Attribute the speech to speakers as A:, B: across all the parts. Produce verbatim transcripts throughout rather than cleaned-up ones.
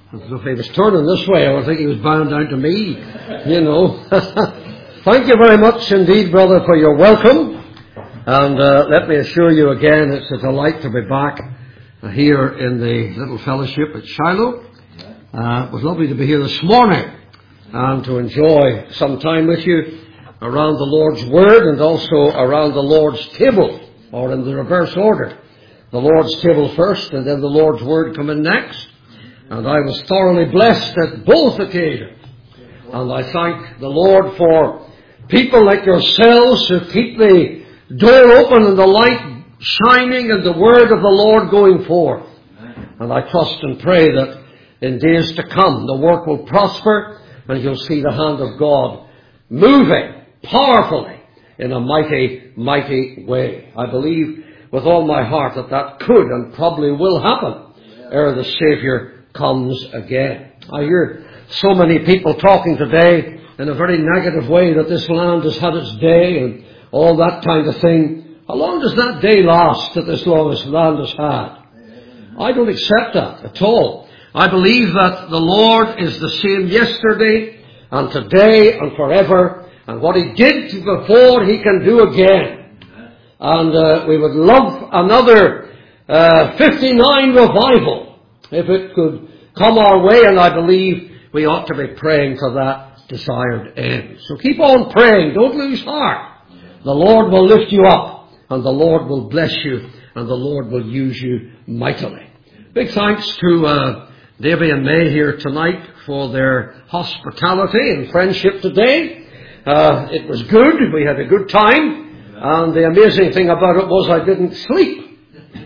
A: If he was turning this way, I would think he was bound down to me, you know. Thank you very much indeed, brother, for your welcome. And uh, let me assure you again, it's a delight to be back uh, here in the little fellowship at Shiloh. Uh, it was lovely to be here this morning and to enjoy some time with you around the Lord's Word and also around the Lord's table, or in the reverse order. The Lord's table first and then the Lord's Word come in next. And I was thoroughly blessed at both occasions. And I thank the Lord for people like yourselves who keep the door open and the light shining and the word of the Lord going forth. And I trust and pray that in days to come the work will prosper and you'll see the hand of God moving powerfully in a mighty, mighty way. I believe with all my heart that that could and probably will happen ere the Saviour comes again. I hear so many people talking today in a very negative way that this land has had its day and all that kind of thing. How long does that day last that this longest land has had? I don't accept that at all. I believe that the Lord is the same yesterday and today and forever, and what He did before He can do again. And uh, we would love another uh, fifty-nine revival if it could come our way, and I believe we ought to be praying for that desired end. So keep on praying. Don't lose heart. The Lord will lift you up, and the Lord will bless you, and the Lord will use you mightily. Big thanks to uh, Davy and May here tonight for their hospitality and friendship today. Uh, it was good. We had a good time, and the amazing thing about it was I didn't sleep.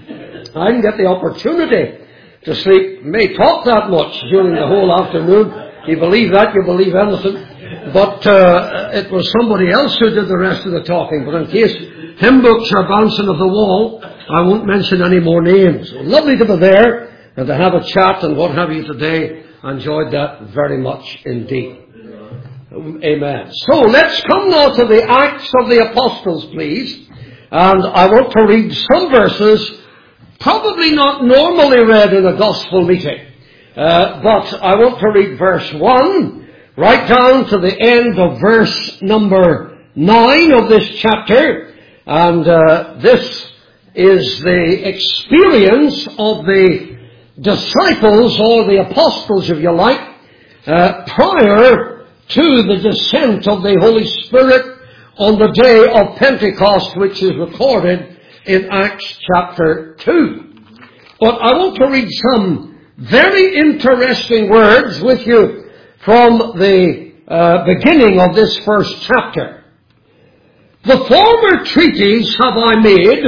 A: I didn't get the opportunity to sleep. May talk that much during the whole afternoon. You believe that, you believe anything. But uh, it was somebody else who did the rest of the talking. But in case hymn books are bouncing off the wall, I won't mention any more names. So lovely to be there and to have a chat and what have you today. I enjoyed that very much indeed. Amen. So let's come now to the Acts of the Apostles, please. And I want to read some verses probably not normally read in a gospel meeting. Uh, but I want to read verse one right down to the end of verse number nine of this chapter. And uh, this is the experience of the disciples, or the apostles if you like, uh, prior to the descent of the Holy Spirit on the day of Pentecost, which is recorded in Acts chapter two. But I want to read some very interesting words with you from the uh, beginning of this first chapter. The former treaties have I made,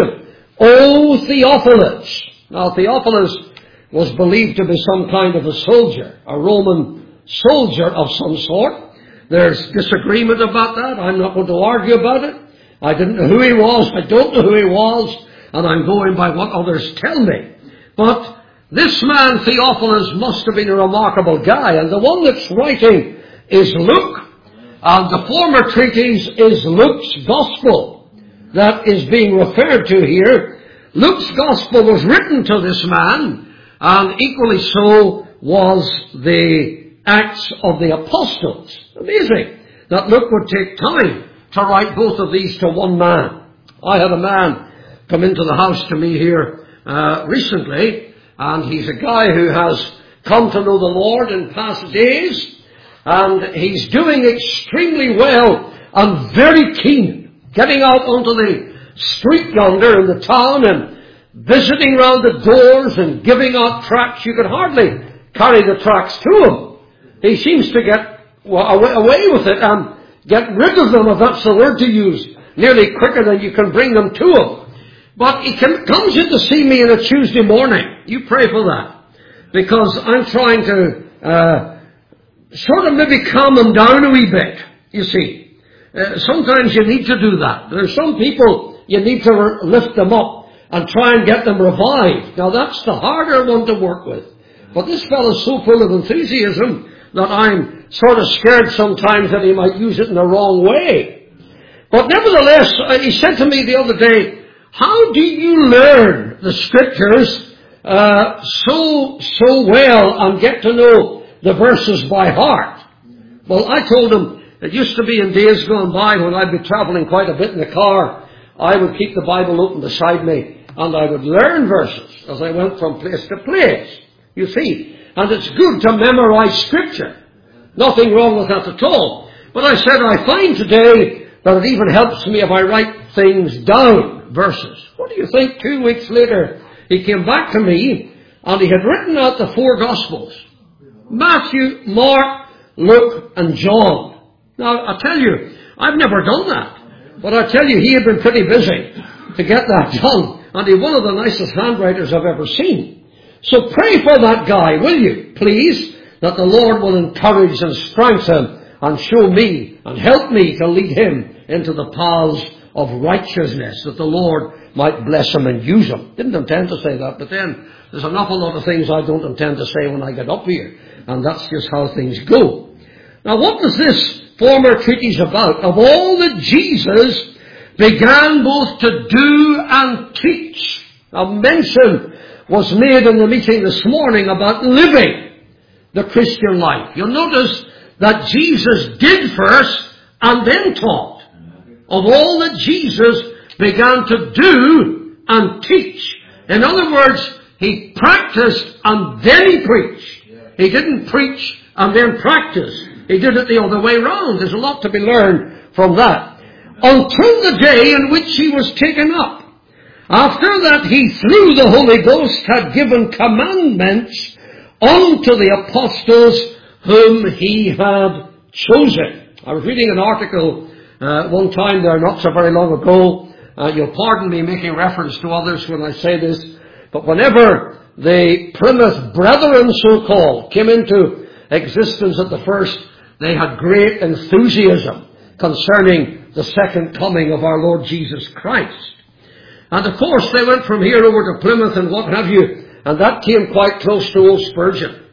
A: O Theophilus. Now Theophilus was believed to be some kind of a soldier, a Roman soldier of some sort. There's disagreement about that. I'm not going to argue about it. I didn't know who he was. I don't know who he was. And I'm going by what others tell me. But this man, Theophilus, must have been a remarkable guy. And the one that's writing is Luke. And the former treatise is Luke's Gospel that is being referred to here. Luke's Gospel was written to this man. And equally so was the Acts of the Apostles. Amazing that Luke would take time to write both of these to one man. I had a man come into the house to me here uh, recently, and he's a guy who has come to know the Lord in past days, and he's doing extremely well and very keen, getting out onto the street yonder in the town and visiting round the doors and giving out tracts. You could hardly carry the tracts to him. He seems to get away with it and get rid of them, if that's the word to use, nearly quicker than you can bring them to him. But he can, comes in to see me on a Tuesday morning. You pray for that. Because I'm trying to uh, sort of maybe calm him down a wee bit, you see. Uh, sometimes you need to do that. There's some people you need to lift them up and try and get them revived. Now that's the harder one to work with. But this fellow's so full of enthusiasm that I'm sort of scared sometimes that he might use it in the wrong way. But nevertheless, he said to me the other day, how do you learn the Scriptures uh, so, so well and get to know the verses by heart. Well, I told him, it used to be in days gone by when I'd be traveling quite a bit in the car, I would keep the Bible open beside me and I would learn verses as I went from place to place. You see, and it's good to memorize Scripture. Nothing wrong with that at all. But I said, I find today that it even helps me if I write things down, verses. What do you think? Two weeks later, he came back to me and he had written out the four Gospels. Matthew, Mark, Luke and John. Now, I tell you, I've never done that. But I tell you, he had been pretty busy to get that done. And he's one of the nicest handwriters I've ever seen. So pray for that guy, will you, please, that the Lord will encourage and strengthen and show me and help me to lead him into the paths of righteousness, that the Lord might bless him and use him. Didn't intend to say that, but then there's an awful lot of things I don't intend to say when I get up here. And that's just how things go. Now, what was this former treatise about? Of all that Jesus began both to do and teach. A mention was made in the meeting this morning about living the Christian life. You'll notice that Jesus did first and then taught. Of all that Jesus began to do and teach. In other words, he practiced and then he preached. He didn't preach and then practice. He did it the other way round. There's a lot to be learned from that. Until the day in which he was taken up. After that, he, through the Holy Ghost, had given commandments unto the apostles whom he had chosen. I was reading an article uh, one time there, not so very long ago. Uh, you'll pardon me making reference to others when I say this, but whenever the Plymouth Brethren, so-called, came into existence at the first, they had great enthusiasm concerning the second coming of our Lord Jesus Christ. And of course they went from here over to Plymouth and what have you, and that came quite close to old Spurgeon.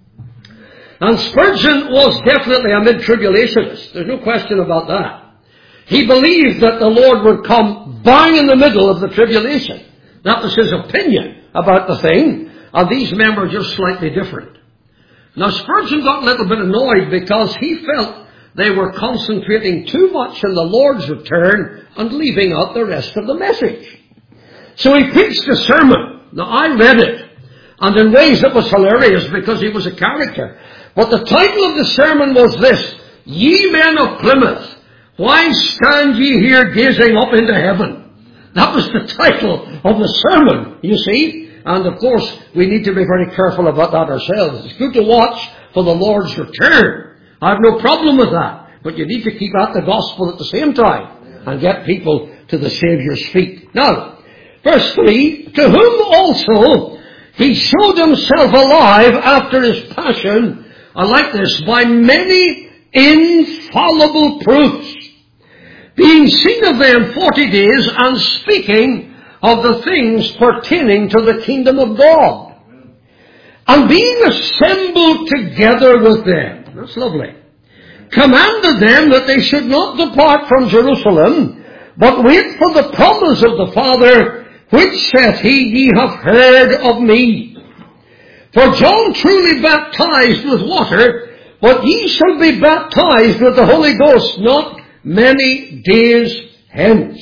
A: And Spurgeon was definitely a mid-tribulationist. There's no question about that. He believed that the Lord would come bang in the middle of the tribulation. That was his opinion about the thing, and these men were just slightly different. Now Spurgeon got a little bit annoyed because he felt they were concentrating too much on the Lord's return and leaving out the rest of the message. So he preached a sermon. Now I read it, and in ways it was hilarious because he was a character. But the title of the sermon was this: Ye men of Plymouth, why stand ye here gazing up into heaven? That was the title of the sermon, you see. And of course, we need to be very careful about that ourselves. It's good to watch for the Lord's return. I have no problem with that. But you need to keep at the gospel at the same time and get people to the Saviour's feet. Now, verse three, to whom also he showed himself alive after his passion, I like this, by many infallible proofs, being seen of them forty days, and speaking of the things pertaining to the kingdom of God, and being assembled together with them, that's lovely, commanded them that they should not depart from Jerusalem, but wait for the promise of the Father, which saith he, Ye have heard of me. For John truly baptized with water, but ye shall be baptized with the Holy Ghost not many days hence.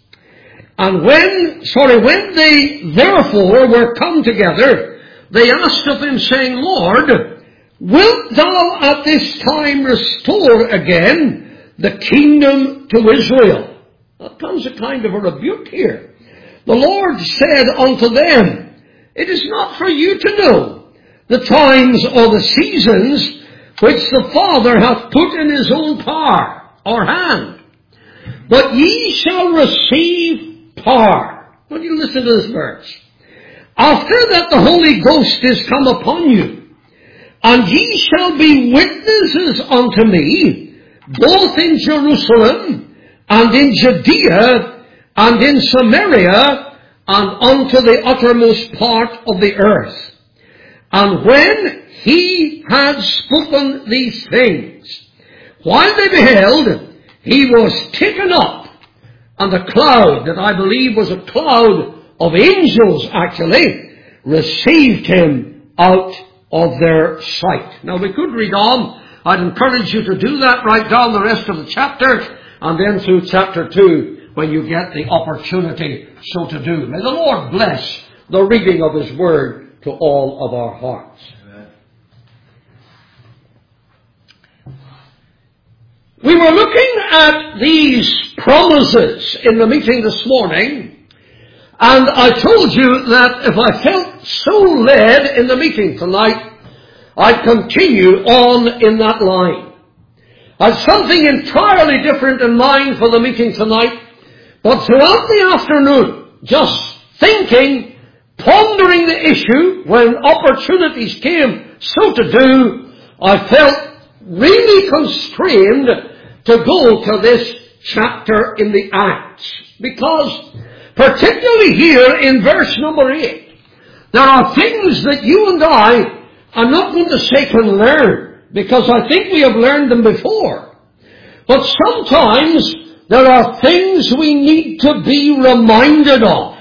A: And when, sorry, when they therefore were come together, they asked of him, saying, Lord, wilt thou at this time restore again the kingdom to Israel? That comes a kind of a rebuke here. The Lord said unto them, It is not for you to know the times or the seasons which the Father hath put in his own power or hand, but ye shall receive power. When you listen to this verse, after that the Holy Ghost is come upon you, and ye shall be witnesses unto me, both in Jerusalem, and in Judea, and in Samaria, and unto the uttermost part of the earth. And when he had spoken these things, while they beheld, he was taken up, and the cloud, that I believe was a cloud of angels actually, received him out of their sight. Now we could read on. I'd encourage you to do that, write down the rest of the chapter, and then through chapter two, when you get the opportunity so to do. May the Lord bless the reading of his word to all of our hearts. Amen. We were looking at these promises in the meeting this morning, and I told you that if I felt so led in the meeting tonight, I'd continue on in that line. I had something entirely different in mind for the meeting tonight, but throughout the afternoon, just thinking, pondering the issue, when opportunities came so to do, I felt really constrained to go to this chapter in the Acts. Because, particularly here in verse number eight, there are things that you and I, I'm not going to say can learn, because I think we have learned them before. But sometimes there are things we need to be reminded of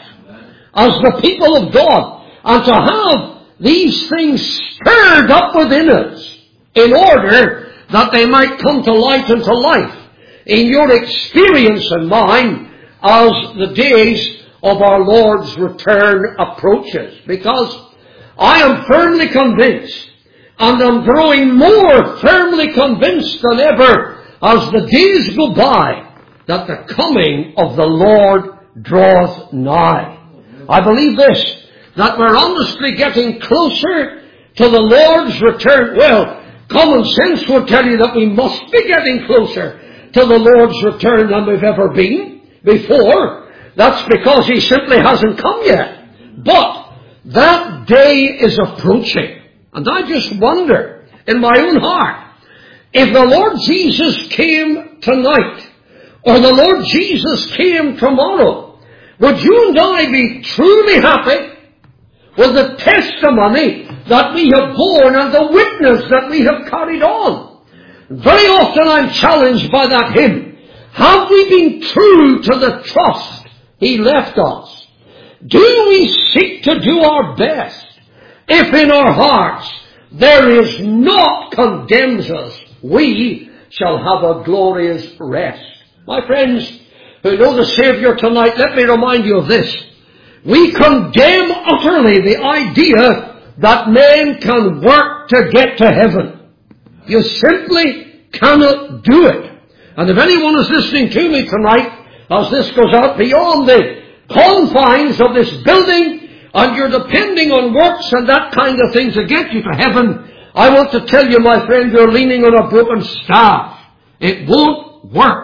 A: as the people of God, and to have these things stirred up within us in order that they might come to light and to life in your experience and mine as the days of our Lord's return approaches. Because I am firmly convinced, and I'm growing more firmly convinced than ever as the days go by, that the coming of the Lord draweth nigh. I believe this, that we're honestly getting closer to the Lord's return. Well, common sense would tell you that we must be getting closer to the Lord's return than we've ever been before. That's because he simply hasn't come yet. But that day is approaching. And I just wonder in my own heart, if the Lord Jesus came tonight, or the Lord Jesus came tomorrow, would you and I be truly happy with the testimony that we have borne and the witness that we have carried on? Very often I'm challenged by that hymn. Have we been true to the trust he left us? Do we seek to do our best? If in our hearts there is naught condemns us, we shall have a glorious rest. My friends who know the Savior tonight, let me remind you of this. We condemn utterly the idea that man can work to get to heaven. You simply cannot do it. And if anyone is listening to me tonight, as this goes out beyond the confines of this building, and you're depending on works and that kind of thing to get you to heaven, I want to tell you, my friend, you're leaning on a broken staff. It won't work.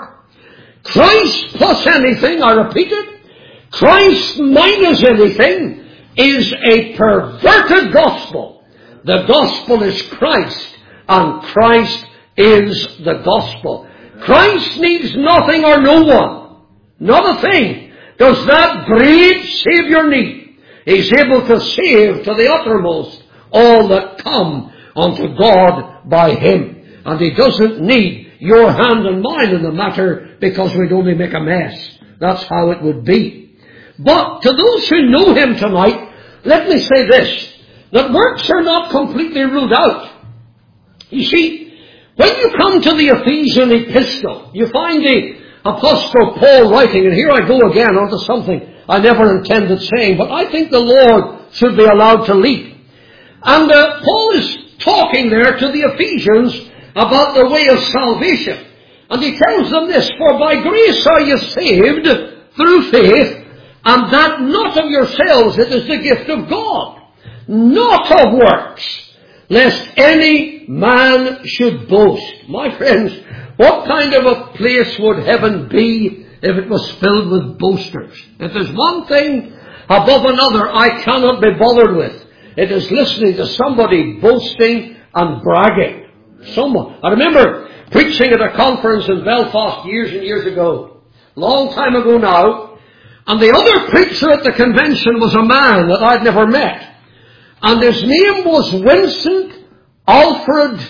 A: Christ plus anything, I repeat it, Christ minus anything is a perverted gospel. The gospel is Christ, and Christ is the gospel. Christ needs nothing or no one. Not a thing does that great Savior need. He's able to save to the uttermost all that come unto God by him. And he doesn't need your hand and mine in the matter, because we'd only make a mess. That's how it would be. But to those who know him tonight, let me say this, that works are not completely ruled out. You see, when you come to the Ephesian epistle, you find the Apostle Paul writing, and here I go again onto something I never intended saying, but I think the Lord should be allowed to lead. And uh, Paul is talking there to the Ephesians about the way of salvation. And he tells them this, for by grace are you saved through faith, and that not of yourselves, it is the gift of God, not of works, lest any man should boast. My friends, what kind of a place would heaven be if it was filled with boasters? If there's one thing above another I cannot be bothered with, it is listening to somebody boasting and bragging. Someone. I remember preaching at a conference in Belfast years and years ago, long time ago now, and the other preacher at the convention was a man that I'd never met. And his name was Vincent Alfred,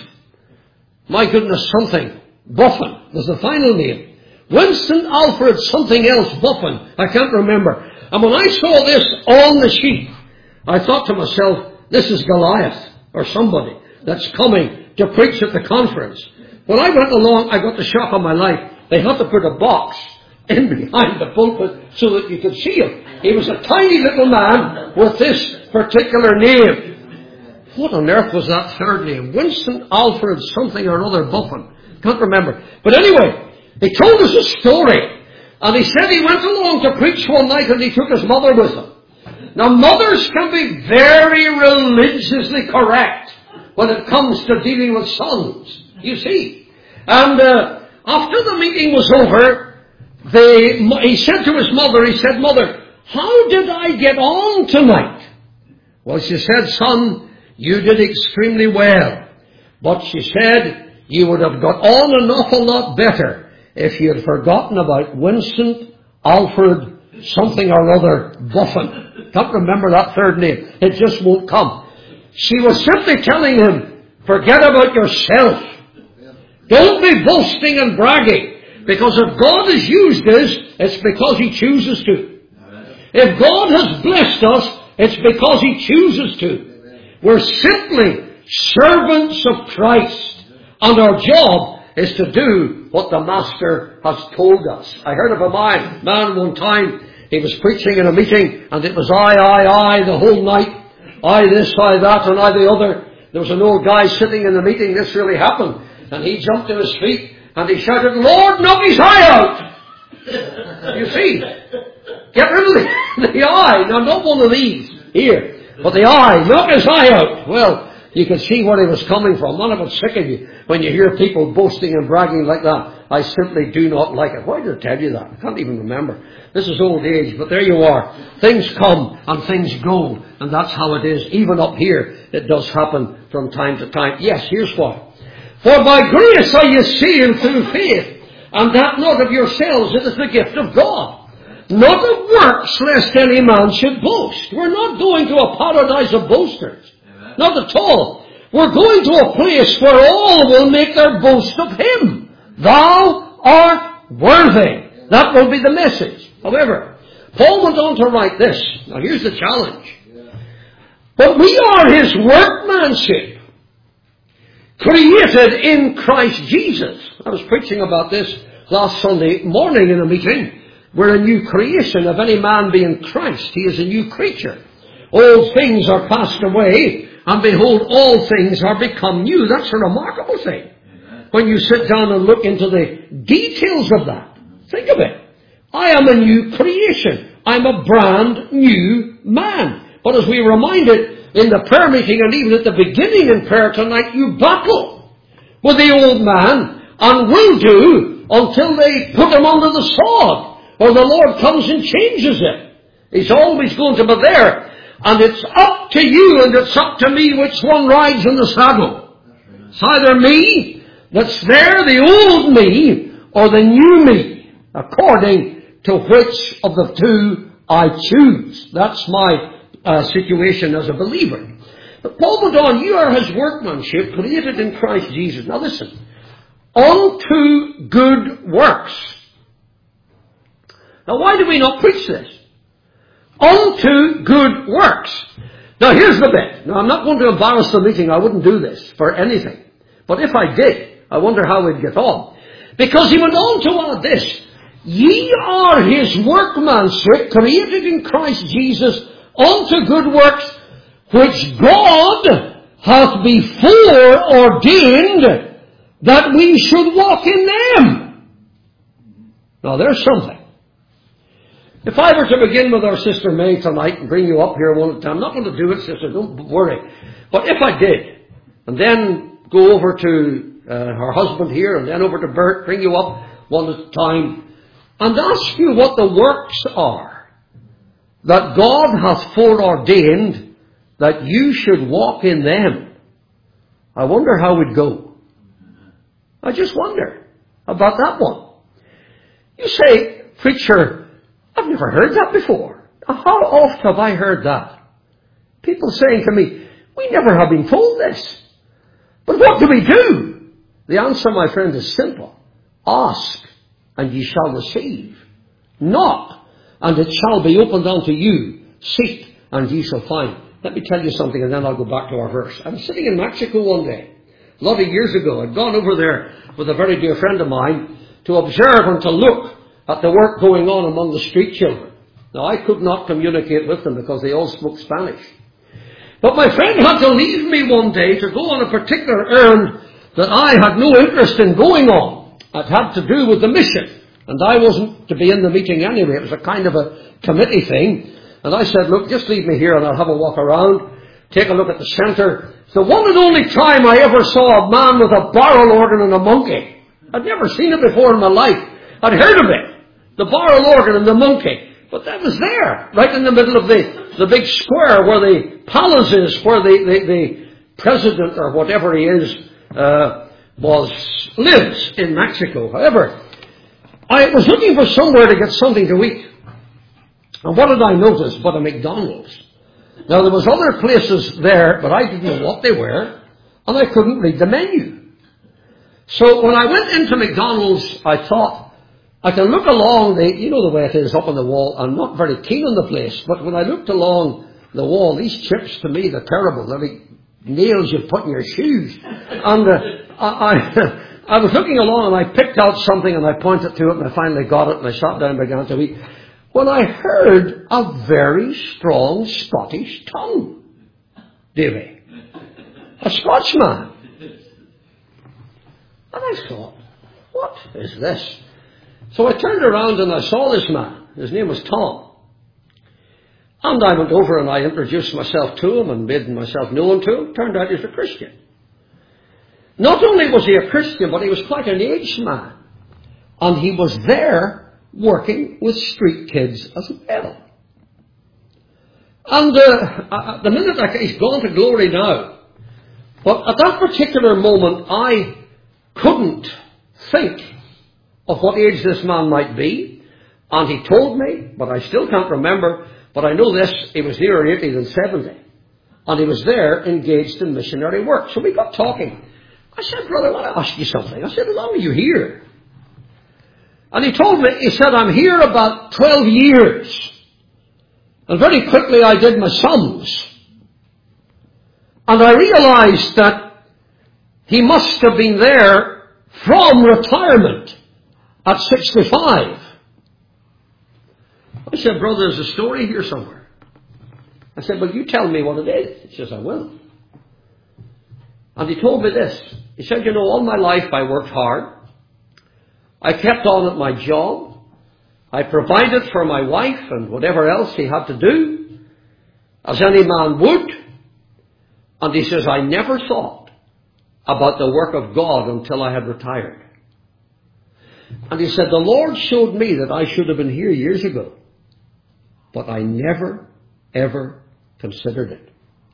A: my goodness, something, Buffin was the final name. Vincent Alfred something else Buffin, I can't remember. And when I saw this on the sheet, I thought to myself, this is Goliath or somebody that's coming to preach at the conference. When I went along, I got the shock of my life. They had to put a box in behind the pulpit so that you could see him. He was a tiny little man with this particular name. What on earth was that third name? Winston Alfred something or other Buffon. Can't remember. But anyway, he told us a story. And he said he went along to preach one night and he took his mother with him. Now mothers can be very religiously correct when it comes to dealing with sons. You see. And uh, after the meeting was over, they, he said to his mother, he said, Mother, how did I get on tonight? Well, she said, Son, you did extremely well. But she said, you would have got on an awful lot better if you had forgotten about Winston Alfred something or other Buffon. Can't remember that third name. It just won't come. She was simply telling him, forget about yourself. Don't be boasting and bragging. Because if God has used us, it's because He chooses to. If God has blessed us, it's because He chooses to. We're simply servants of Christ. And our job is to do what the Master has told us. I heard of a man, man one time, he was preaching in a meeting, and it was I, I, I the whole night. I this, I that, and I the other. There was an old guy sitting in the meeting, this really happened. And he jumped to his feet, and he shouted, Lord, knock his eye out! You see, get rid of the, the eye. Now, not one of these here, but the eye. Knock his eye out. Well, you can see where he was coming from. None of it sicken you when you hear people boasting and bragging like that. I simply do not like it. Why did I tell you that? I can't even remember. This is old age, but there you are. Things come and things go, and that's how it is. Even up here, it does happen from time to time. Yes, here's what. For by grace are you saved through faith, and that not of yourselves, it is the gift of God. Not of works, lest any man should boast. We're not going to a paradise of boasters. Amen. Not at all. We're going to a place where all will make their boast of Him. Thou art worthy. That will be the message. However, Paul went on to write this. Now here's the challenge. But we are His workmanship, created in Christ Jesus. I was preaching about this last Sunday morning in a meeting. We're a new creation. If any man be in Christ, he is a new creature. Old things are passed away, and behold, all things are become new. That's a remarkable thing. When you sit down and look into the details of that, think of it. I am a new creation. I'm a brand new man. But as we reminded in the prayer meeting and even at the beginning in prayer tonight, you battle with the old man and will do until they put him under the sod or the Lord comes and changes it. He's always going to be there, and it's up to you and it's up to me which one rides in the saddle. It's either me that's there, the old me, or the new me, according to which of the two I choose. That's my Uh, situation as a believer. But Paul went on, you are His workmanship, created in Christ Jesus. Now listen, unto good works. Now why do we not preach this? Unto good works. Now here's the bit. Now I'm not going to embarrass the meeting. I wouldn't do this for anything. But if I did, I wonder how we'd get on. Because he went on to add this. Ye are His workmanship, created in Christ Jesus, unto good works, which God hath before ordained that we should walk in them. Now there's something. If I were to begin with our sister May tonight and bring you up here one at a time, I'm not going to do it, sister, don't worry. But if I did, and then go over to uh, her husband here, and then over to Bert, bring you up one at a time, and ask you what the works are that God hath foreordained that you should walk in them, I wonder how it would go. I just wonder about that one. You say, preacher, I've never heard that before. How oft have I heard that? People saying to me, we never have been told this. But what do we do? The answer, my friend, is simple. Ask, and ye shall receive. Knock, and it shall be opened unto you. Seek, and ye shall find. Let me tell you something, and then I'll go back to our verse. I was sitting in Mexico one day, a lot of years ago. I'd gone over there with a very dear friend of mine to observe and to look at the work going on among the street children. Now, I could not communicate with them because they all spoke Spanish. But my friend had to leave me one day to go on a particular errand that I had no interest in going on. It had to do with the mission. And I wasn't to be in the meeting anyway. It was a kind of a committee thing. And I said, look, just leave me here and I'll have a walk around, take a look at the centre. It's the one and only time I ever saw a man with a barrel organ and a monkey. I'd never seen it before in my life. I'd heard of it. The barrel organ and the monkey. But that was there, right in the middle of the, the big square where the palace is, where the, the, the president or whatever he is, uh, was, lives in Mexico. However, I was looking for somewhere to get something to eat. And what did I notice but a McDonald's? Now, there was other places there, but I didn't know what they were, and I couldn't read the menu. So when I went into McDonald's, I thought, I can look along the, you know the way it is up on the wall. I'm not very keen on the place, but when I looked along the wall, these chips to me, they're terrible. They're like nails you put in your shoes. And uh, I, I, I was looking along and I picked out something and I pointed to it and I finally got it and I sat down and began to eat. When I heard a very strong Scottish tongue, Davy, a Scotsman. And I thought, what is this? So I turned around and I saw this man. His name was Tom. And I went over and I introduced myself to him and made myself known to him. Turned out he was a Christian. Not only was he a Christian, but he was quite an aged man. And he was there working with street kids as well. And uh, at the minute, I, he's gone to glory now. But at that particular moment, I couldn't think of what age this man might be. And he told me, but I still can't remember, but I know this, he was nearer eighty than seventy. And he was there engaged in missionary work. So we got talking. I said, brother, I want to ask you something. I said, how long are you here? And he told me, he said, I'm here about twelve years. And very quickly I did my sums. And I realized that he must have been there from retirement at sixty-five. I said, brother, there's a story here somewhere. I said, well, you tell me what it is. He says, I will. And he told me this. He said, you know, all my life I worked hard. I kept on at my job. I provided for my wife and whatever else he had to do, as any man would. And he says, I never thought about the work of God until I had retired. And he said, the Lord showed me that I should have been here years ago, but I never, ever considered it.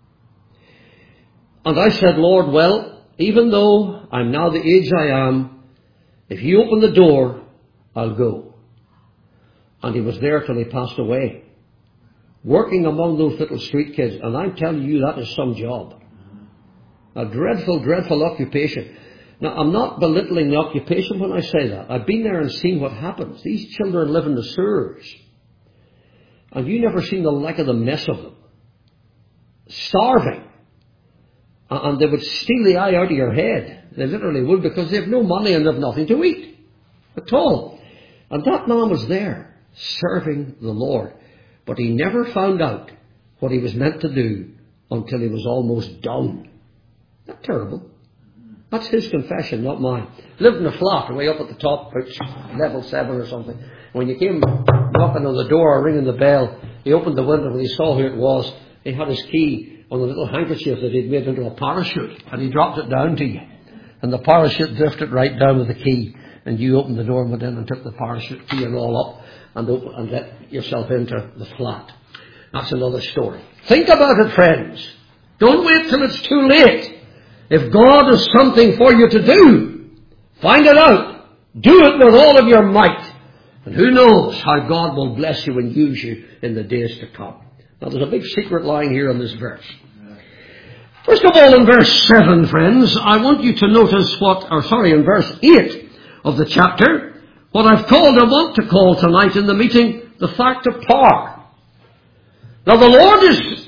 A: And I said, Lord, well, even though I'm now the age I am, if you open the door, I'll go. And he was there till he passed away, working among those little street kids. And I'm telling you, that is some job. A dreadful, dreadful occupation. Now, I'm not belittling the occupation when I say that. I've been there and seen what happens. These children live in the sewers. And you never seen the like of the mess of them. Starving. And they would steal the eye out of your head. They literally would, because they have no money and they have nothing to eat at all. And that man was there, serving the Lord. But he never found out what he was meant to do until he was almost done. Isn't that terrible? That's his confession, not mine. Lived in a flat way up at the top, level seven or something. When you came knocking on the door or ringing the bell, he opened the window and he saw who it was. He had his key on a little handkerchief that he'd made into a parachute, and he dropped it down to you. And the parachute drifted right down with the key, and you opened the door and went in and took the parachute key and all up and, open, and let yourself into the flat. That's another story. Think about it, friends. Don't wait till it's too late. If God has something for you to do, find it out. Do it with all of your might. And who knows how God will bless you and use you in the days to come. Now, there's a big secret lying here in this verse. First of all, in verse seven, friends, I want you to notice what, or sorry, in verse eight of the chapter, what I've called, I want to call tonight in the meeting, the fact of power. Now, the Lord is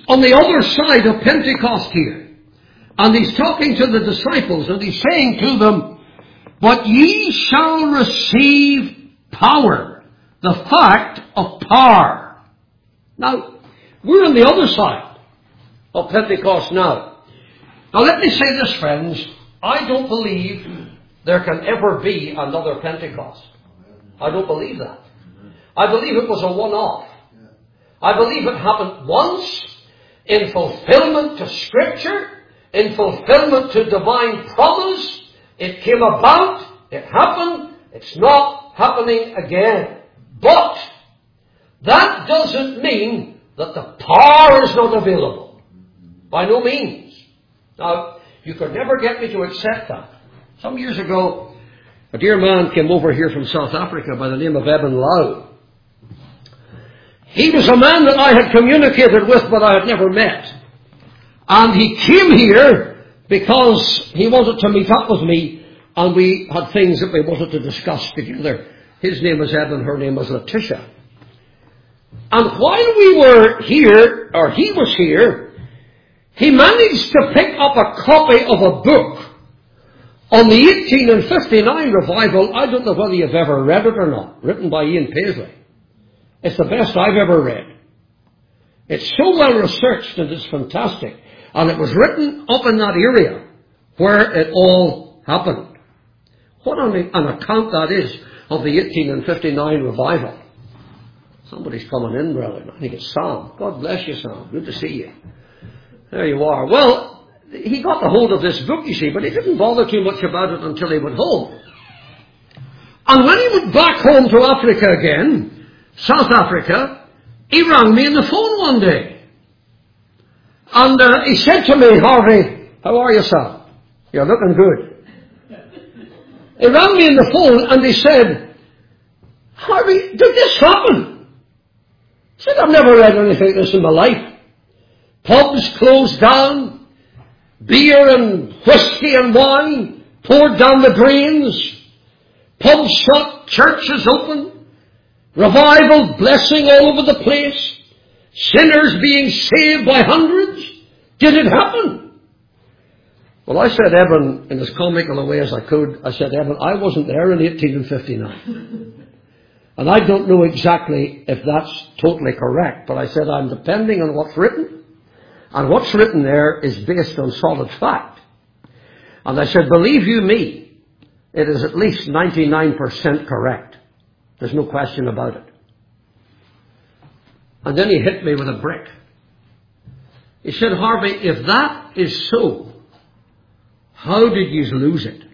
A: on the other side of Pentecost here. And he's talking to the disciples and he's saying to them, but ye shall receive power. The fact of power. Now, we're on the other side of Pentecost now. Now let me say this, friends. I don't believe there can ever be another Pentecost. I don't believe that. I believe it was a one-off. I believe it happened once in fulfillment to Scripture, in fulfillment to divine promise. It came about, it happened, it's not happening again. But that doesn't mean that the power is not available. By no means. Now, you could never get me to accept that. Some years ago, a dear man came over here from South Africa by the name of Eben Lau. He was a man that I had communicated with, but I had never met. And he came here because he wanted to meet up with me, and we had things that we wanted to discuss together. His name was Eben, her name was Letitia. And while we were here, or he was here, he managed to pick up a copy of a book on the eighteen and fifty-nine revival. I don't know whether you've ever read it or not, written by Ian Paisley. It's the best I've ever read. It's so well researched and it's fantastic. And it was written up in that area where it all happened. What an, an account that is of the eighteen and fifty-nine revival. Somebody's coming in, brother. I think it's Sam. God bless you, Sam. Good to see you. There you are. Well, he got the hold of this book, you see, but he didn't bother too much about it until he went home. And when he went back home to Africa again, South Africa, he rang me on the phone one day. And uh, he said to me, Harvey, how are you, Sam? You're looking good. He rang me on the phone and he said, Harvey, did this happen? I said, I've never read anything like this in my life. Pubs closed down, beer and whiskey and wine poured down the drains, pubs shut, churches open, revival blessing all over the place, sinners being saved by hundreds. Did it happen? Well, I said, Eben, in as comical a way as I could, I said, Eben, I wasn't there in eighteen fifty-nine. And I don't know exactly if that's totally correct, but I said, I'm depending on what's written. And what's written there is based on solid fact. And I said, believe you me, it is at least ninety-nine percent correct. There's no question about it. And then he hit me with a brick. He said, Harvey, if that is so, how did you lose it?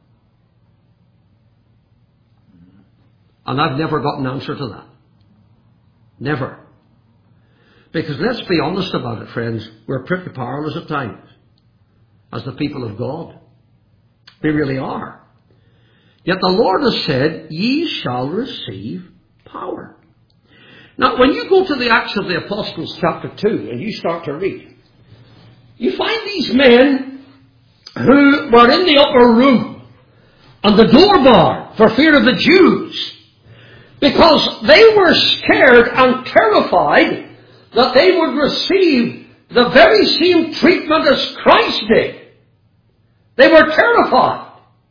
A: And I've never got an answer to that. Never. Because let's be honest about it, friends. We're pretty powerless at times as the people of God. We really are. Yet the Lord has said, ye shall receive power. Now, when you go to the Acts of the Apostles chapter two and you start to read, you find these men who were in the upper room and the door barred for fear of the Jews, because they were scared and terrified that they would receive the very same treatment as Christ did. They were terrified.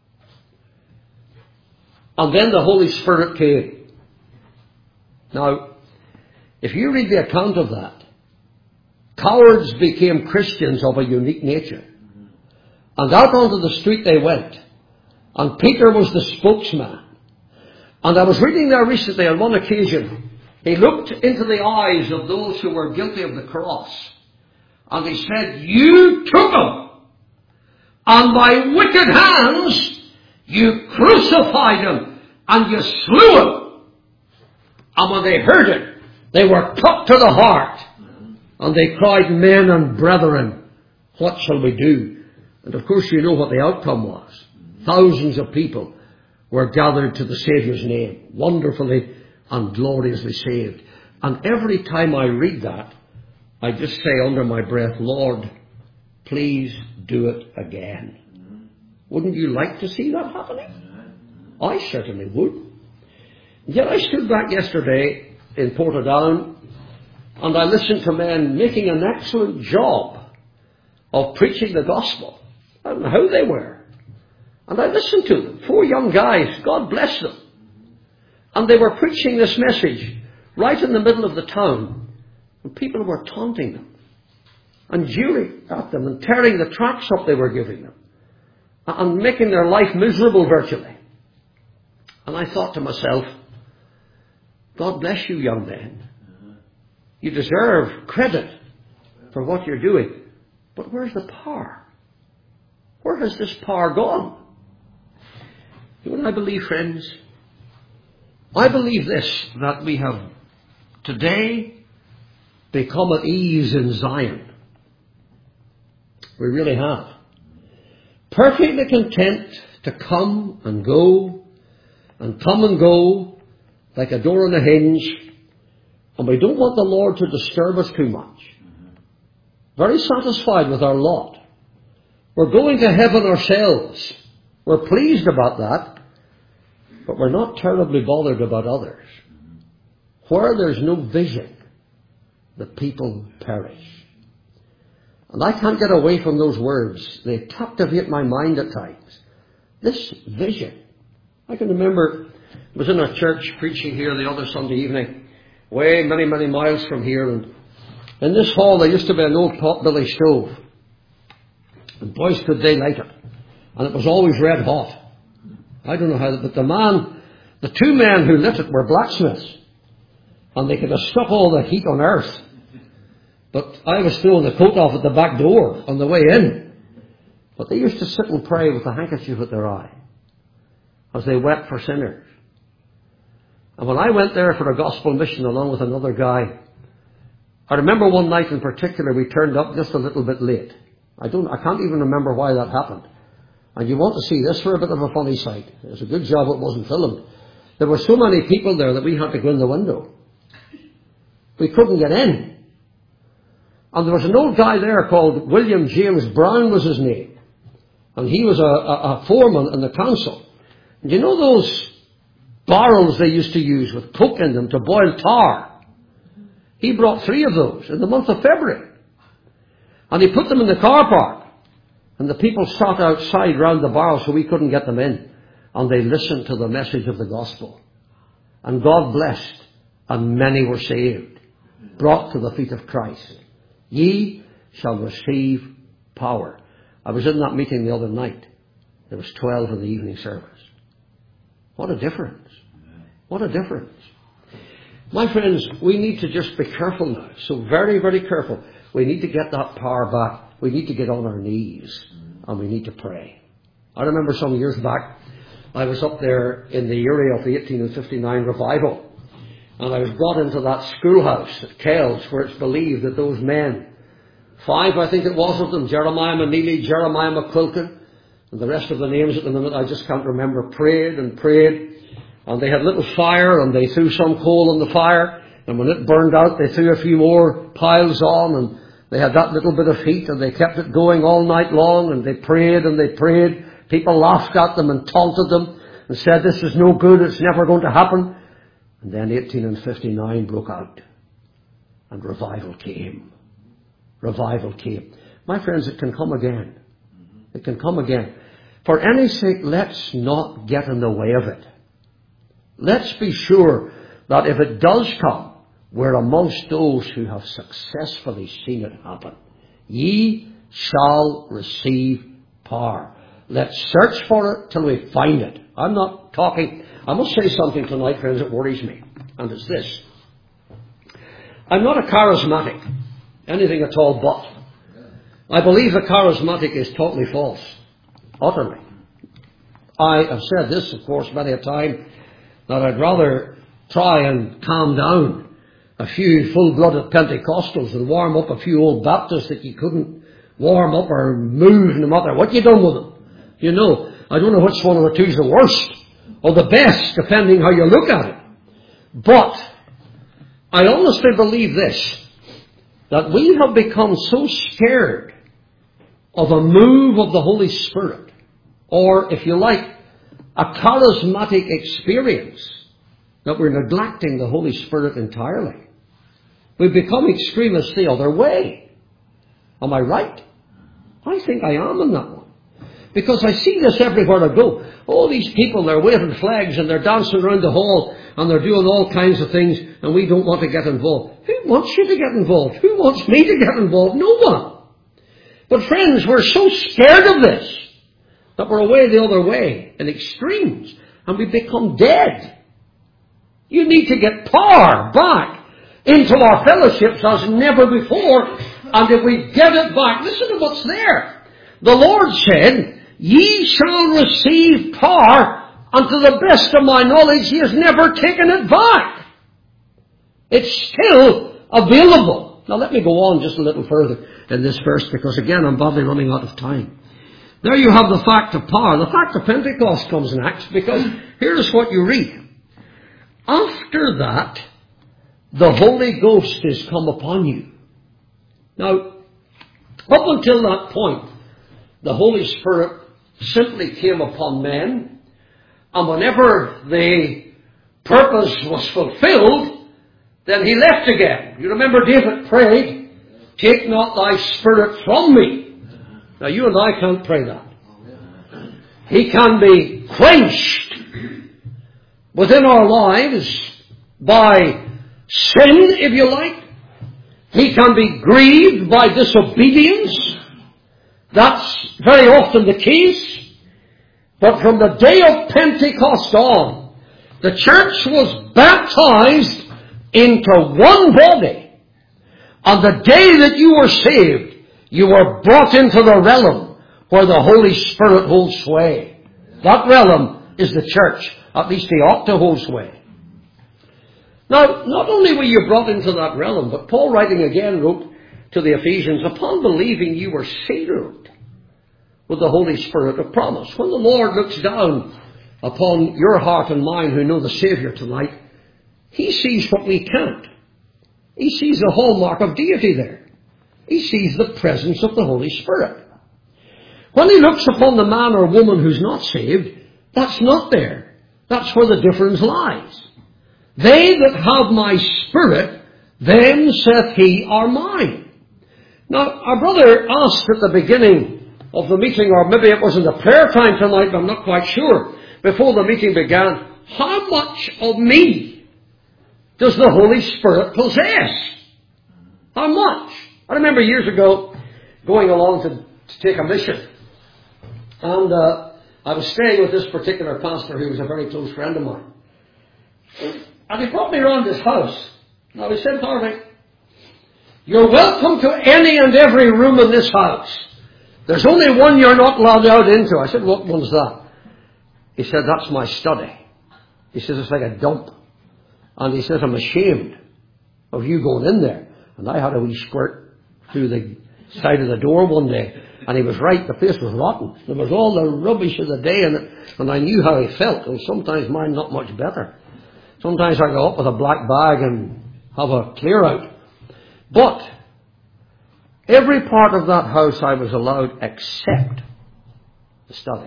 A: And then the Holy Spirit came. Now, if you read the account of that, cowards became Christians of a unique nature. And out onto the street they went. And Peter was the spokesman. And I was reading there recently on one occasion, he looked into the eyes of those who were guilty of the cross. And he said, you took them. And by wicked hands, you crucified him. And you slew him. And when they heard it, they were cut to the heart. And they cried, men and brethren, what shall we do? And of course you know what the outcome was. Thousands of people were gathered to the Saviour's name. Wonderfully and gloriously saved. And every time I read that, I just say under my breath, Lord, please do it again. Wouldn't you like to see that happening? I certainly would. Yet I stood back yesterday in Portadown, And I listened to men making an excellent job of preaching the gospel. I don't know how they were. And I listened to them. Four young guys, God bless them. And they were preaching this message right in the middle of the town. And people were taunting them and jeering at them and tearing the tracts up they were giving them and making their life miserable virtually. And I thought to myself, God bless you, young men. You deserve credit for what you're doing. But where's the power? Where has this power gone? You know what I believe, friends? I believe this, that we have today become at ease in Zion. We really have. Perfectly content to come and go, and come and go like a door on a hinge, and we don't want the Lord to disturb us too much. Very satisfied with our lot. We're going to heaven ourselves. We're pleased about that, but we're not terribly bothered about others. Where there's no vision, the people perish. And I can't get away from those words. They captivate my mind at times. This vision. I can remember I was in a church preaching here the other Sunday evening, way many, many miles from here, and in this hall there used to be an old potbelly stove. And boys, could they light it. And it was always red hot. I don't know how, but the man, the two men who lit it were blacksmiths. And they could have stuck all the heat on earth. But I was throwing the coat off at the back door on the way in. But they used to sit and pray with a handkerchief at their eye as they wept for sinners. And when I went there for a gospel mission along with another guy, I remember one night in particular we turned up just a little bit late. I don't, I can't even remember why that happened. And you want to see this for a bit of a funny sight. It's a good job it wasn't filmed. There were so many people there that we had to go in the window. We couldn't get in. And there was an old guy there called William James Brown was his name. And he was a, a, a foreman in the council. And you know those barrels they used to use with coke in them to boil tar? He brought three of those in the month of February. And he put them in the car park. And the people sat outside round the barrel so we couldn't get them in. And they listened to the message of the gospel. And God blessed. And many were saved. Brought to the feet of Christ. Ye shall receive power. I was in that meeting the other night. There was twelve in the evening service. What a difference. What a difference. My friends, we need to just be careful now. So very, very careful. We need to get that power back. We need to get on our knees. And we need to pray. I remember some years back, I was up there in the area of the eighteen fifty-nine revival. And I was brought into that schoolhouse at Kells, where it's believed that those men, five I think it was of them, Jeremiah McNeely, Jeremiah McQuilkin, and the rest of the names at the minute I just can't remember, prayed and prayed. And they had little fire, and they threw some coal in the fire. And when it burned out, they threw a few more piles on, and they had that little bit of heat, and they kept it going all night long, and they prayed and they prayed. People laughed at them and taunted them and said, this is no good, it's never going to happen. And then eighteen fifty-nine broke out. And revival came. Revival came. My friends, it can come again. It can come again. For any sake, let's not get in the way of it. Let's be sure that if it does come, we're amongst those who have successfully seen it happen. Ye shall receive power. Let's search for it till we find it. I'm not talking... I must say something tonight, friends, that worries me. And it's this. I'm not a charismatic. Anything at all but. I believe the charismatic is totally false. Utterly. I have said this, of course, many a time, that I'd rather try and calm down a few full-blooded Pentecostals than warm up a few old Baptists that you couldn't warm up or move no matter what you done with them. You know, I don't know which one of the two is the worst or the best, depending how you look at it. But I honestly believe this, that we have become so scared of a move of the Holy Spirit, or, if you like, a charismatic experience, that we're neglecting the Holy Spirit entirely. We become extremists the other way. Am I right? I think I am in that one. Because I see this everywhere I go. All these people, they're waving flags and they're dancing around the hall and they're doing all kinds of things and we don't want to get involved. Who wants you to get involved? Who wants me to get involved? No one. But friends, we're so scared of this that we're away the other way in extremes and we become dead. You need to get power back into our fellowships as never before. And if we get it back, listen to what's there. The Lord said, ye shall receive power, and to the best of my knowledge, he has never taken it back. It's still available. Now let me go on just a little further in this verse, because again, I'm badly running out of time. There you have the fact of power. The fact of Pentecost comes next, because here's what you read. After that, the Holy Ghost is come upon you. Now, up until that point, the Holy Spirit simply came upon men, and whenever the purpose was fulfilled, then he left again. You remember David prayed, take not thy Spirit from me. Now you and I can't pray that. He can be quenched within our lives by sin, if you like. He can be grieved by disobedience. That's very often the case. But from the day of Pentecost on, the church was baptized into one body. On the day that you were saved, you were brought into the realm where the Holy Spirit holds sway. That realm is the church. At least he ought to hold sway. Now, not only were you brought into that realm, but Paul, writing again, wrote to the Ephesians, upon believing you were sealed with the Holy Spirit of promise. When the Lord looks down upon your heart and mine who know the Savior tonight, he sees what we can't. He sees the hallmark of deity there. He sees the presence of the Holy Spirit. When he looks upon the man or woman who's not saved, that's not there. That's where the difference lies. They that have my Spirit, them saith he are mine. Now, our brother asked at the beginning of the meeting, or maybe it was in the prayer time tonight, but I'm not quite sure, before the meeting began, how much of me does the Holy Spirit possess? How much? I remember years ago going along to, to take a mission. And uh, I was staying with this particular pastor who was a very close friend of mine. And he brought me around his house. Now he said, Harvey, you're welcome to any and every room in this house. There's only one you're not allowed out into. I said, what one's that? He said, that's my study. He says, it's like a dump. And he says, I'm ashamed of you going in there. And I had a wee squirt through the side of the door one day. And he was right, the place was rotten. There was all the rubbish of the day in it. And I knew how he felt. And sometimes mine not much better. Sometimes I go up with a black bag and have a clear out. But every part of that house I was allowed except the study.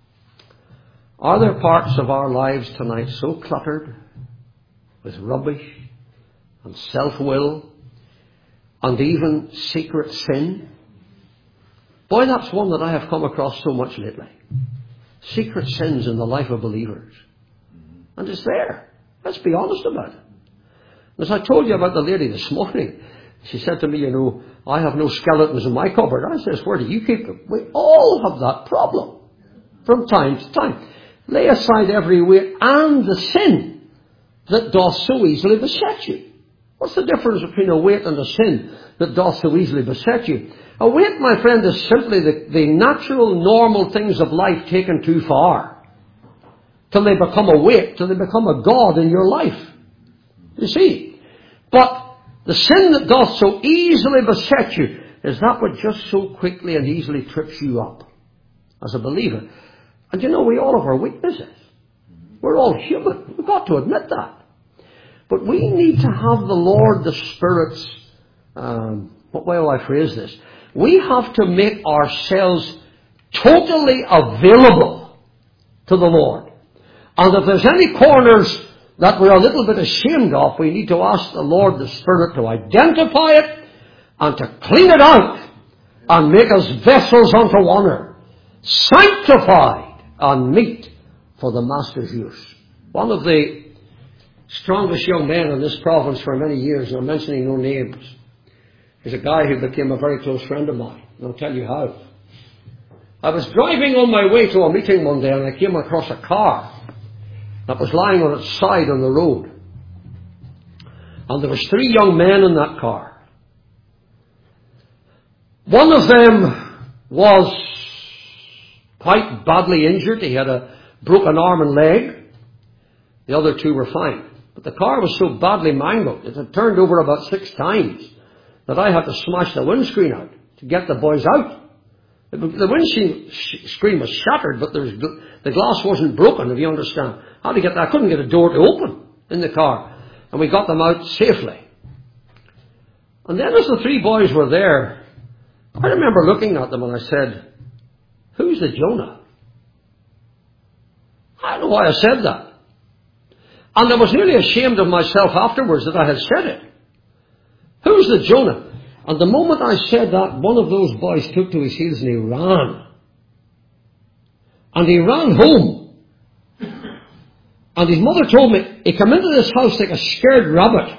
A: Are there parts of our lives tonight so cluttered with rubbish and self-will and even secret sin? Boy, that's one that I have come across so much lately. Secret sins in the life of believers. And it's there. Let's be honest about it. As I told you about the lady this morning, she said to me, you know, I have no skeletons in my cupboard. I says, where do you keep them? We all have that problem from time to time. Lay aside every weight and the sin that doth so easily beset you. What's the difference between a weight and a sin that doth so easily beset you? A weight, my friend, is simply the, the natural, normal things of life taken too far. Till they become a weight, till they become a god in your life. You see? But the sin that doth so easily beset you is that which just so quickly and easily trips you up as a believer. And you know, we all have our weaknesses. We're all human. We've got to admit that. But we need to have the Lord, the Spirit's, um, what way will I phrase this? We have to make ourselves totally available to the Lord. And if there's any corners that we're a little bit ashamed of, we need to ask the Lord, the Spirit, to identify it and to clean it out and make us vessels unto honor, sanctified and meet for the Master's use. One of the strongest young men in this province for many years, and I'm mentioning no names, is a guy who became a very close friend of mine. And I'll tell you how. I was driving on my way to a meeting one day, and I came across a car that was lying on its side on the road. And there was three young men in that car. One of them was quite badly injured. He had a broken arm and leg. The other two were fine. But the car was so badly mangled, it had turned over about six times, that I had to smash the windscreen out to get the boys out. The windscreen was shattered, but there was, the glass wasn't broken, if you understand. How to get that? I couldn't get a door to open in the car. And we got them out safely. And then as the three boys were there, I remember looking at them and I said, "Who's the Jonah?" I don't know why I said that. And I was nearly ashamed of myself afterwards that I had said it. Who's the Jonah? And the moment I said that, one of those boys took to his heels and he ran. And he ran home. And his mother told me he came into this house like a scared rabbit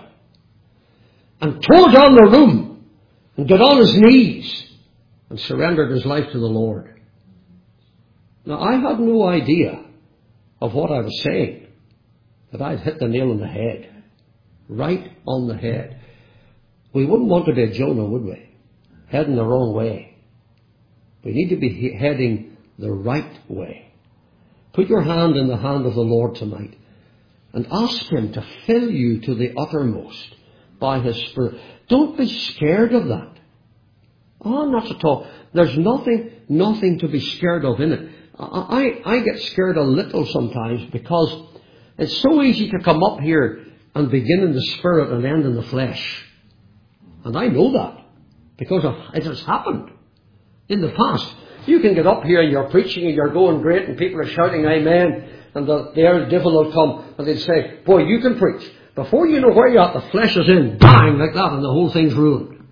A: and tore down the room and got on his knees and surrendered his life to the Lord. Now, I had no idea of what I was saying, that I'd hit the nail on the head. Right on the head. We wouldn't want to be a Jonah, would we? Heading the wrong way. We need to be he- heading the right way. Put your hand in the hand of the Lord tonight and ask Him to fill you to the uttermost by His Spirit. Don't be scared of that. Oh, not at all. There's nothing, nothing to be scared of in it. I, I, I get scared a little sometimes because it's so easy to come up here and begin in the Spirit and end in the flesh. And I know that because of, it has happened in the past. You can get up here and you're preaching and you're going great and people are shouting amen, and the, the devil will come and they'll say, "Boy, you can preach." Before you know where you're at, the flesh is in, bang, like that, and the whole thing's ruined.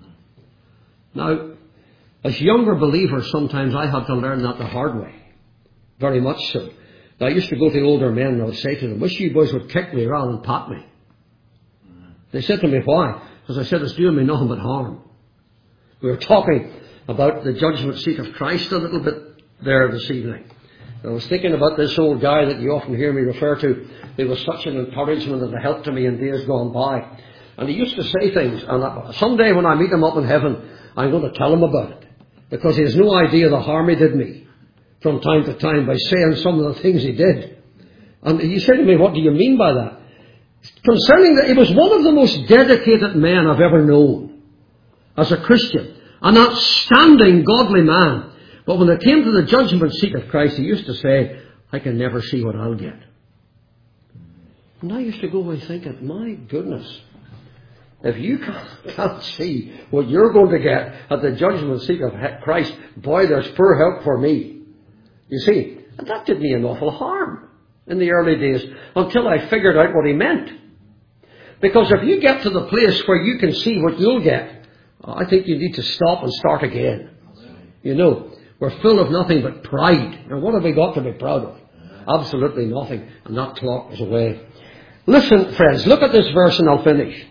A: Now, as younger believers, sometimes I had to learn that the hard way. Very much so. I used to go to older men and I would say to them, "Wish you boys would kick me rather than pat me." They said to me, "Why?" Because I said, "It's doing me nothing but harm." We were talking about the judgment seat of Christ a little bit there this evening. I was thinking about this old guy that you often hear me refer to. He was such an encouragement and a help to me in days gone by. And he used to say things, and someday when I meet him up in heaven, I'm going to tell him about it. Because he has no idea the harm he did me from time to time by saying some of the things he did. And he said to me, "What do you mean by that?" Concerning that, he was one of the most dedicated men I've ever known as a Christian. An outstanding godly man. But when it came to the judgment seat of Christ, he used to say, "I can never see what I'll get." And I used to go away thinking, my goodness, if you can't see what you're going to get at the judgment seat of Christ, boy, there's poor help for me. You see, and that did me an awful harm in the early days until I figured out what he meant. Because if you get to the place where you can see what you'll get, I think you need to stop and start again. You know, we're full of nothing but pride. And what have we got to be proud of? Absolutely nothing. And that clock is away. Listen, friends, look at this verse and I'll finish.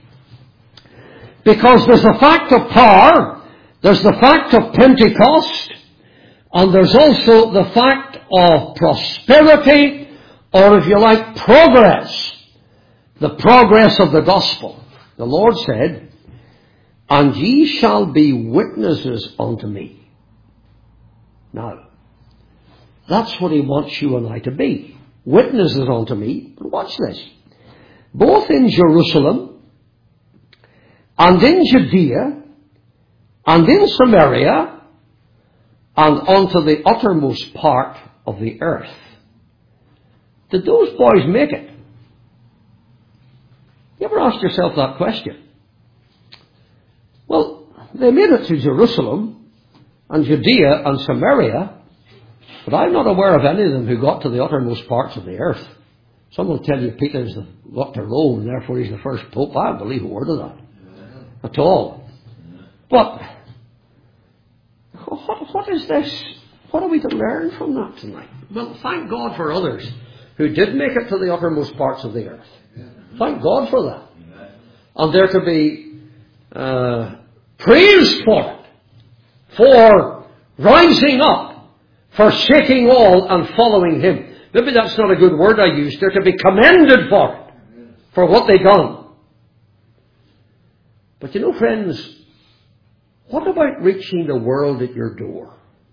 A: Because there's the fact of power, there's the fact of Pentecost, and there's also the fact of prosperity, or if you like, progress. The progress of the gospel. The Lord said, "And ye shall be witnesses unto me." Now, that's what He wants you and I to be. Witnesses unto me. But watch this. Both in Jerusalem, and in Judea, and in Samaria, and unto the uttermost part of the earth. Did those boys make it? You ever asked yourself that question? Well, they made it to Jerusalem and Judea and Samaria, but I'm not aware of any of them who got to the uttermost parts of the earth. Some will tell you Peter's the, got to Rome, and therefore he's the first pope. I don't believe a word of that at all. But what, what is this? What are we to learn from that tonight? Well, thank God for others who did make it to the uttermost parts of the earth. Thank God for that. And they're to be uh, praised for it, for rising up, forsaking all and following Him. Maybe that's not a good word I used. They're to be commended for it, for what they've done. But you know, friends, what about reaching the world at your door?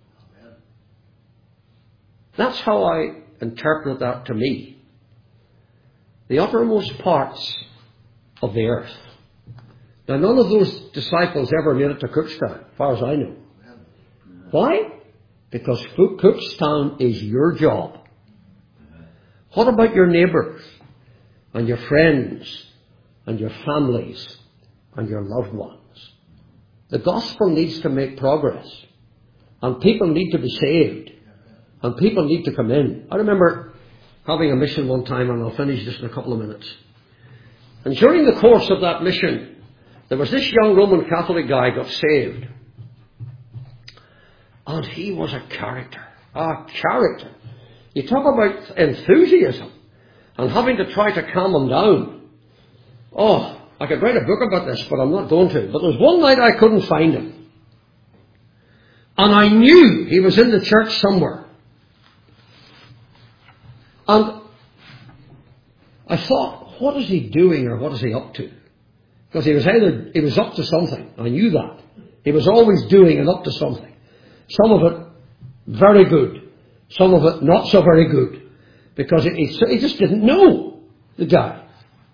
A: That's how I interpret that to me. The uttermost parts of the earth. Now, none of those disciples ever made it to Cookstown, as far as I know. Why? Because Cookstown is your job. What about your neighbours and your friends and your families and your loved ones? The gospel needs to make progress, and people need to be saved, and people need to come in. I remember having a mission one time, and I'll finish just in a couple of minutes. And during the course of that mission, there was this young Roman Catholic guy got saved. And he was a character. A character. You talk about enthusiasm and having to try to calm him down. Oh, I could write a book about this, but I'm not going to. But there was one night I couldn't find him. And I knew he was in the church somewhere. And I thought, what is he doing or what is he up to? Because he was either, he was up to something. I knew that. He was always doing and up to something. Some of it very good. Some of it not so very good. Because he, he just didn't know the guy.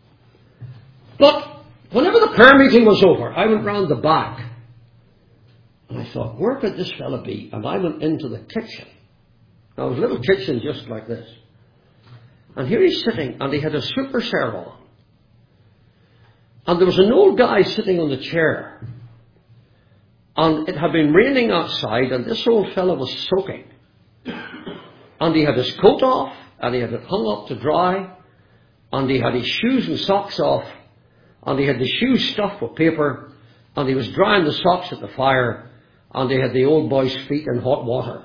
A: But whenever the prayer meeting was over, I went round the back. And I thought, where could this fella be? And I went into the kitchen. Now, it was a little kitchen just like this. And here he's sitting, and he had a super chair on. And there was an old guy sitting on the chair. And it had been raining outside, and this old fellow was soaking. And he had his coat off, and he had it hung up to dry, and he had his shoes and socks off, and he had the shoes stuffed with paper, and he was drying the socks at the fire, and he had the old boy's feet in hot water.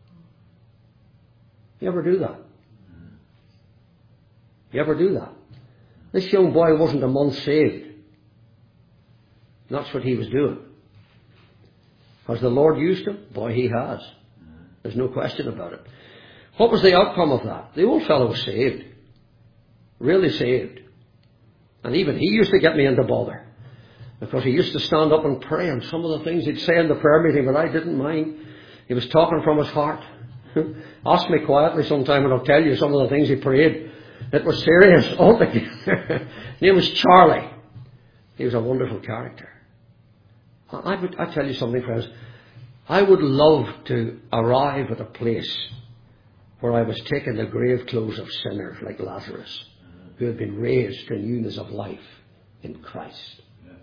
A: You ever do that? You ever do that? This young boy wasn't a month saved. That's what he was doing. Has the Lord used him? Boy, he has. There's no question about it. What was the outcome of that? The old fellow was saved. Really saved. And even he used to get me into bother. Because he used to stand up and pray, and some of the things he'd say in the prayer meeting, but I didn't mind. He was talking from his heart. Ask me quietly sometime and I'll tell you some of the things he prayed. It was serious altogether. His name was Charlie. He was a wonderful character. I would, I tell you something, friends. I would love to arrive at a place where I was taking the grave clothes of sinners like Lazarus, who had been raised to newness of life in Christ.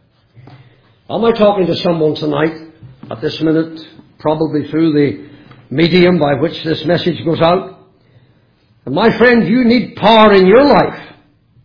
A: Am I talking to someone tonight at this minute, probably through the medium by which this message goes out? And my friend, you need power in your life.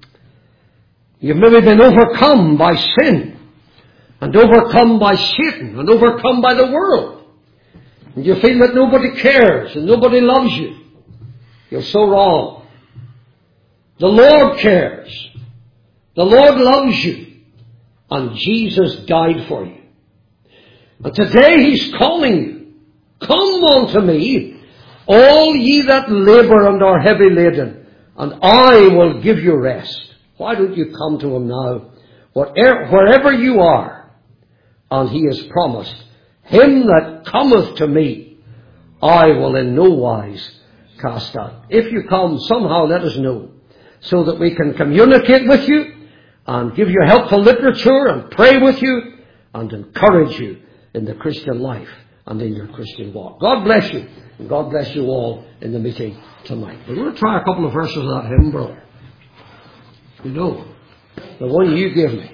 A: You've maybe been overcome by sin, and overcome by Satan, and overcome by the world. And you feel that nobody cares, and nobody loves you. You're so wrong. The Lord cares. The Lord loves you. And Jesus died for you. And today He's calling you. Come unto me, all ye that labour and are heavy laden, and I will give you rest. Why don't you come to Him now? Whatever, wherever you are. And He has promised, him that cometh to me, I will in no wise cast out. If you come, somehow let us know, so that we can communicate with you, and give you helpful literature, and pray with you, and encourage you in the Christian life and in your Christian walk. God bless you, and God bless you all in the meeting tonight. We're going to try a couple of verses of that hymn, brother. You know, the one you gave me.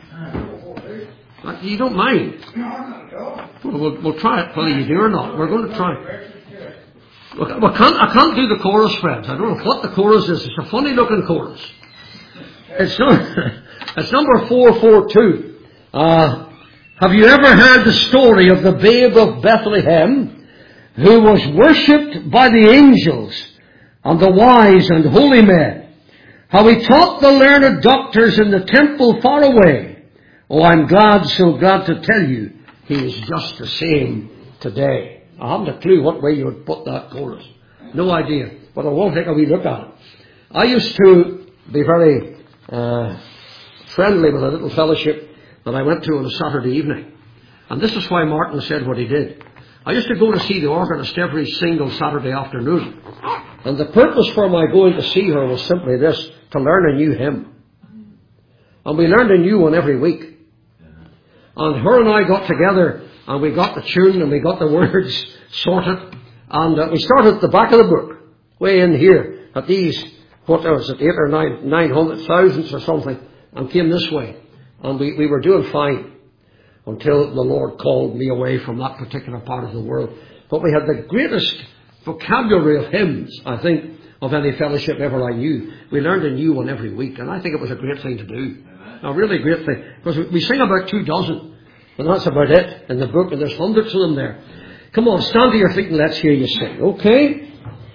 A: You don't mind? Well, we'll, we'll try it whether you do or not. We're going to try it. We can't, I can't do the chorus, friends. I don't know what the chorus is. It's a funny looking chorus. It's, no, it's number four forty-two. Uh, have you ever heard the story of the babe of Bethlehem who was worshipped by the angels and the wise and holy men? How he taught the learned doctors in the temple far away. Oh, I'm glad, so glad to tell you, he is just the same today. I haven't a clue what way you would put that chorus. No idea. But I won't take a wee look at it. I used to be very uh, friendly with a little fellowship that I went to on a Saturday evening. And this is why Martin said what he did. I used to go to see the organist every single Saturday afternoon. And the purpose for my going to see her was simply this, to learn a new hymn. And we learned a new one every week. And her and I got together and we got the tune and we got the words sorted. And uh, we started at the back of the book, way in here, at these, what was it, eight or nine, nine hundred thousands or something, and came this way. And we, we were doing fine until the Lord called me away from that particular part of the world. But we had the greatest vocabulary of hymns, I think, of any fellowship ever I knew. We learned a new one every week, and I think it was a great thing to do. A really great thing. Because we sing about two dozen, and that's about it in the book, and there's hundreds of them there. Come on, stand to your feet and let's hear you sing, okay?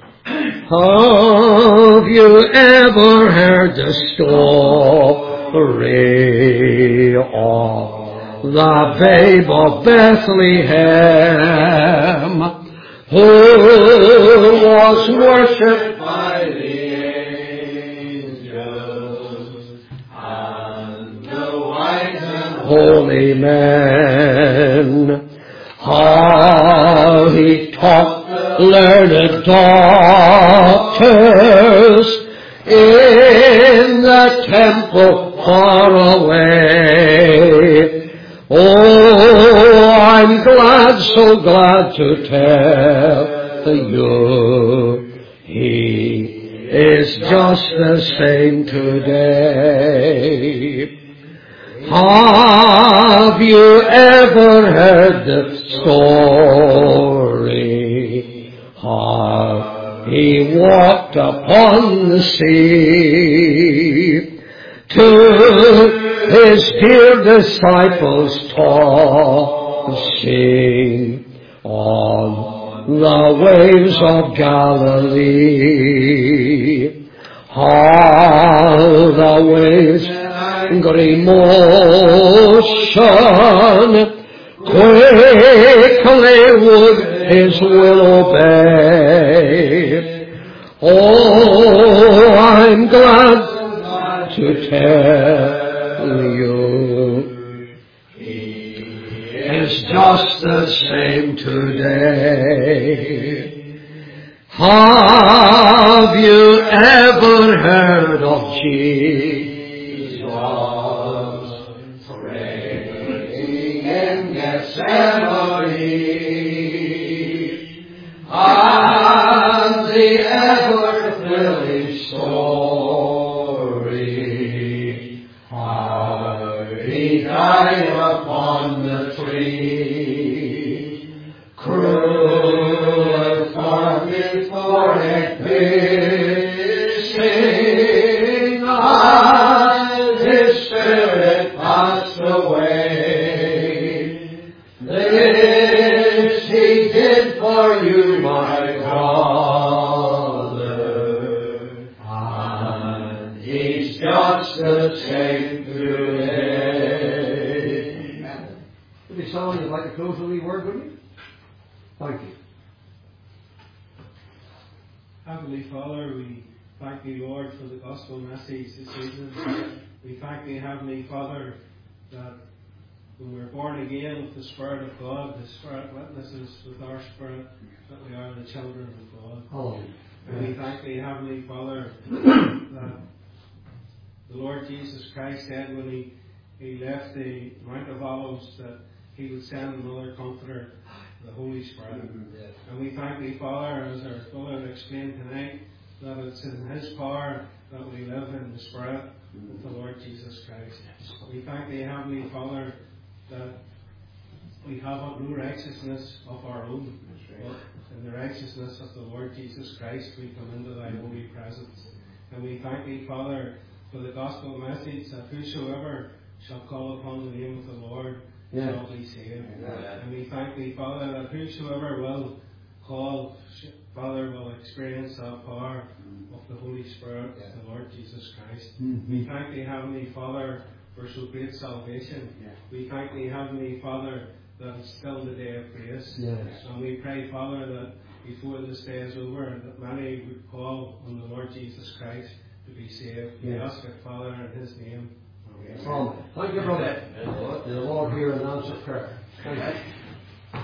A: Have you ever heard the story of the babe of Bethlehem, who was worshipped by the angels and the wise and holy men? How he taught learned doctors in the temple far away. Oh, I'm glad, so glad to tell you, he is just the same today. Have you ever heard the story? How he walked upon the sea, to his dear disciples tossing on the waves of Galilee. How the waves angry motion quickly would his will obey. Oh, I'm glad to tell you, he is just the same today. Have you ever heard of Jesus praying in Gethsemane, and the ever-thrilling story, how he died upon the tree, cruel for before it piercing, and his spirit passed away. This he did for you, my brother, and he's just the same today. Would you someone you'd like to close with a wee word, would you? Thank you.
B: Heavenly Father, we thank you, Lord, for the gospel message this evening. We thank you, Heavenly Father, that when we're born again with the Spirit of God, the Spirit witnesses with our spirit that we are the children of God.
A: Oh.
B: And we thank you, Heavenly Father, that the Lord Jesus Christ said when he, he left the Mount of Olives that he would send another Comforter, the Holy Spirit. And we thank thee, Father, as our brother explained tonight, that it's in his power that we live in the Spirit of the Lord Jesus Christ. We thank thee, Heavenly Father, that we have no righteousness of our own, but in the righteousness of the Lord Jesus Christ, we come into thy holy presence. And we thank thee, Father, for the gospel message that whosoever shall call upon the name of the Lord
A: Yeah.
B: shall be saved.
A: Yeah.
B: And we thank thee, Father, that whosoever will call, Father, will experience that power of the Holy Spirit,
A: Yeah.
B: the Lord Jesus Christ.
A: Mm-hmm.
B: We thank thee, Heavenly Father, for so great salvation.
A: Yeah.
B: We thank thee, Heavenly Father, that it's still the day of grace.
A: Yes.
B: And we pray, Father, that before this day is over, that many would call on the Lord Jesus Christ to be saved. We
A: Yes.
B: ask it, Father, in his name. Amen.
A: Amen. Thank you, brother. The Lord hear and answer prayer. Thank you.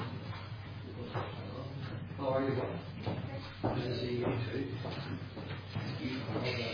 A: How are you, brother? Good to see you too.